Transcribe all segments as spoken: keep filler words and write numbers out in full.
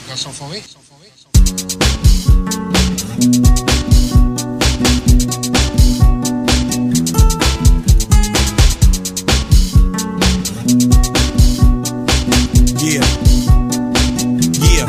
Garçon formé. Yeah. Yeah.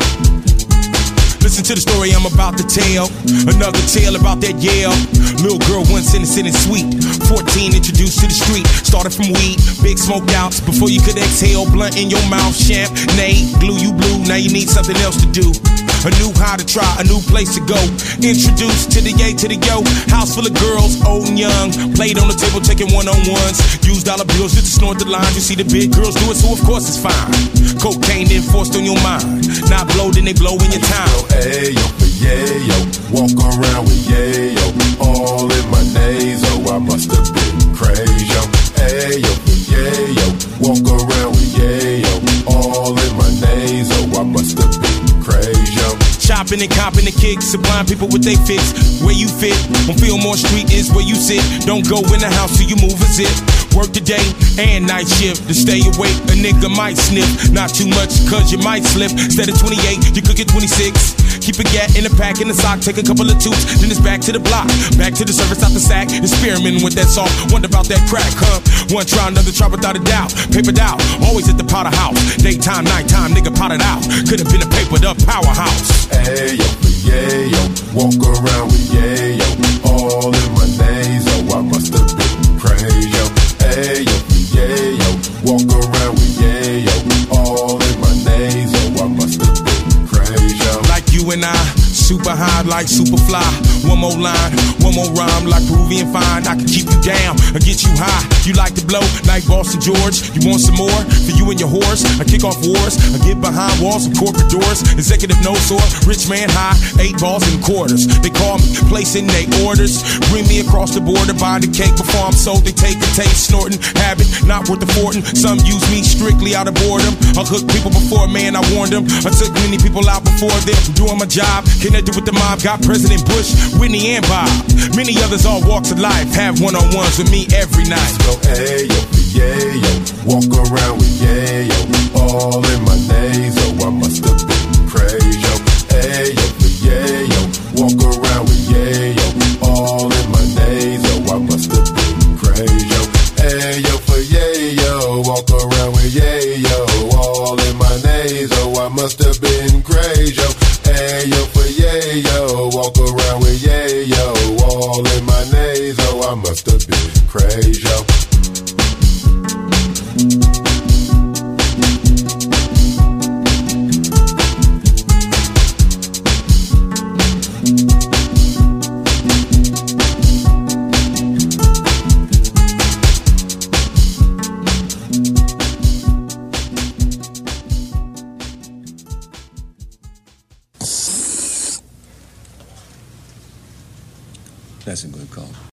Listen to the story I'm about to tell. Another tale about that Yale. Little girl once innocent and sweet. fourteen introduced to the street. Started from weed, big smoke outs. Before you could exhale, blunt in your mouth. Champagne, glue you blue. Now you need something else to do. A new how to try, a new place to go. Introduced to the yay, to the yo. House full of girls, old and young. Played on the table, taking one-on-ones. Used dollar bills just to snort the lines. You see the big girls do it, so of course it's fine. Cocaine then forced on your mind. Not blow, then they blow in your time. Ayo, for yayo, walk around with yayo. All in my nasal, I must have been crazy. Ayo, for yayo, walk around with yayo. All in my nasal, I must have been crazy. Chopping and copping the kicks, supplying people with they fix. Where you fit, on Fillmore Street is where you sit. Don't go in the house till you move a zip. Work the day and night shift. To stay awake, a nigga might sniff. Not too much, cause you might slip. Instead of twenty-eight, you could get twenty-six. Keep a gat in the pack, in the sock, take a couple of toots. Then it's back to the block, back to the service, out the sack. Experimenting with that salt, wonder about that crack, huh? One try, another try without a doubt. Papered out, always at the powder house. Daytime, nighttime, nigga potted out. Could've been a papered up powerhouse. Ayo, for yayo, walk around with yayo. All in my nasal, I must have been crazy. Ayo, for yayo, walk around with yayo. All in my nasal, I must have been crazy. Like you and I, super high like Superfly. One more line, one more rhyme like Peruvian fine. I can keep you down or get you high. You like to blow like Boston George. You want some more for you and your horse? I kick off wars, I get behind walls of corporate doors. Executive no sore, rich man high, eight balls and quarters. They call me, placing they orders. Bring me across the border, buy the cake before I'm sold. They take a taste, snorting, habit, not worth affording. Some use me strictly out of boredom. I hook people before, man, I warned them. I took many people out before them, doing my job. Connected with the mob, got President Bush, Whitney and Bob. Many others all walks of life, have one-on-ones with me every night. So ayo, for yayo, walk around with yayo. All in my nasal, I must have been crazy. Ayo, for yayo, walk around with yayo. All in my nasal, I must have been crazy. Ayo, for yayo, walk around with yayo. All in my nasal, I must have been crazy. Ayo, for yayo, walk around with yayo. All in my nasal, I must have been crazy. That's a good call.